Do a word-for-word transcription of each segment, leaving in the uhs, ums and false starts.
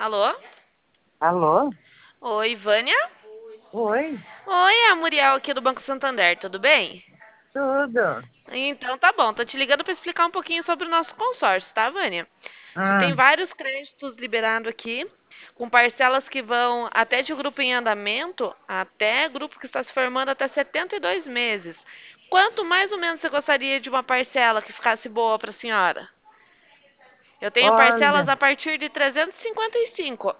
Alô? Alô? Oi, Vânia? Oi, Oi, é a Muriel aqui do Banco Santander, tudo bem? tudo. Então tá bom, tô te ligando para explicar um pouquinho sobre o nosso consórcio, tá, Vânia? Você Ah, tem vários créditos liberados aqui, com parcelas que vão até de grupo em andamento, até grupo que está se formando até setenta e dois meses. Quanto mais ou menos você gostaria de uma parcela que ficasse boa para a senhora? Eu tenho parcelas olha, a partir de trezentos e cinquenta e cinco.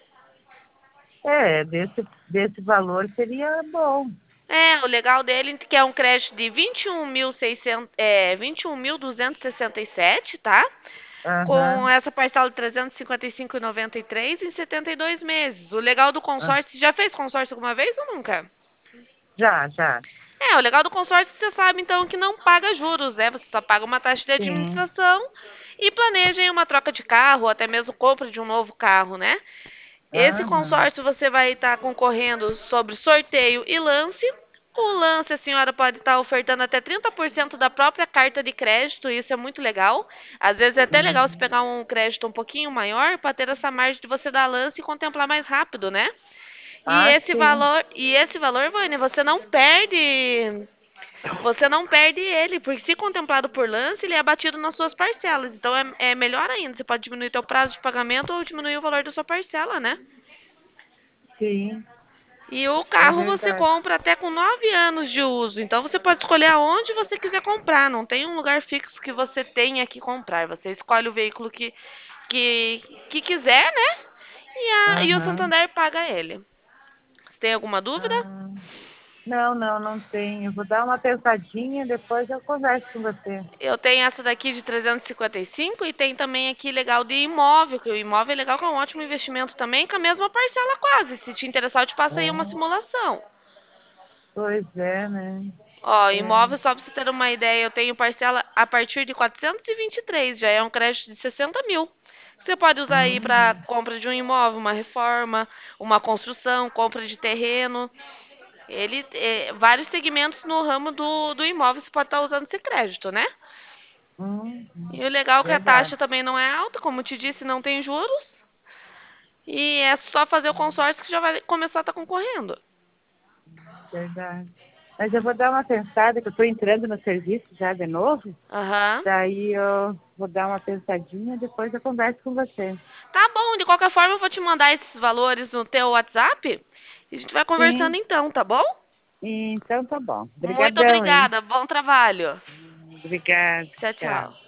é, desse, desse valor seria bom. É, o legal dele é que é um crédito de vinte e um mil e seiscentos, é, vinte e um mil duzentos e sessenta e sete, tá? Com Aham, essa parcela de trezentos e cinquenta e cinco vírgula noventa e três em setenta e dois meses. O legal do ah, consórcio, já fez consórcio alguma vez ou nunca? já, já. É, o legal do consórcio, você sabe então que não paga juros, né? Você só paga uma taxa de Sim. administração e planeja em uma troca de carro, ou até mesmo compra de um novo carro, né? Esse Aham, consórcio você vai estar concorrendo sobre sorteio e lance. O lance a senhora pode estar ofertando até trinta por cento da própria carta de crédito, isso é muito legal. Às vezes é até legal você uhum. pegar um crédito um pouquinho maior para ter essa margem de você dar lance e contemplar mais rápido, né? E Ah, esse sim. valor, e esse valor, Vânia, você não perde, você não perde ele, porque se contemplado por lance, ele é abatido nas suas parcelas. Então é, é melhor ainda, você pode diminuir seu prazo de pagamento ou diminuir o valor da sua parcela, né? Sim, E o é carro você verdade. compra até com nove anos de uso. Então você pode escolher aonde você quiser comprar. Não tem um lugar fixo que você tenha que comprar. Você escolhe o veículo que, que, que quiser, né? E, a, e o Aham. Santander paga ele. Você tem alguma dúvida? Ah, não, não, não tenho. Vou dar uma pensadinha, depois eu converso com você. Eu tenho essa daqui de trezentos e cinquenta e cinco e tem também aqui legal de imóvel, que o imóvel é legal, que é um ótimo investimento também, com a mesma parcela quase. Se te interessar, eu te passo aí uma É, simulação. pois é, né? Ó, É. imóvel, só para você ter uma ideia, eu tenho parcela a partir de quatrocentos e vinte e três, já é um crédito de sessenta mil. Você pode usar aí para Uhum. compra de um imóvel, uma reforma, uma construção, compra de terreno. Ele, é, vários segmentos no ramo do, do imóvel você pode estar usando esse crédito, né? Uhum. E o legal é que a Verdade. taxa também não é alta, como eu te disse, não tem juros. E é só fazer o consórcio que já vai começar a estar concorrendo. Verdade. Mas eu vou dar uma pensada, que eu estou entrando no serviço já de novo. Aham. Daí eu vou dar uma pensadinha, depois eu converso com você. Tá bom, de qualquer forma eu vou te mandar esses valores no teu WhatsApp e a gente vai conversando Sim, então, tá bom? então tá bom. Muito Obrigadão, hein? obrigada, bom trabalho. Obrigada. Tchau, tchau. Tchau.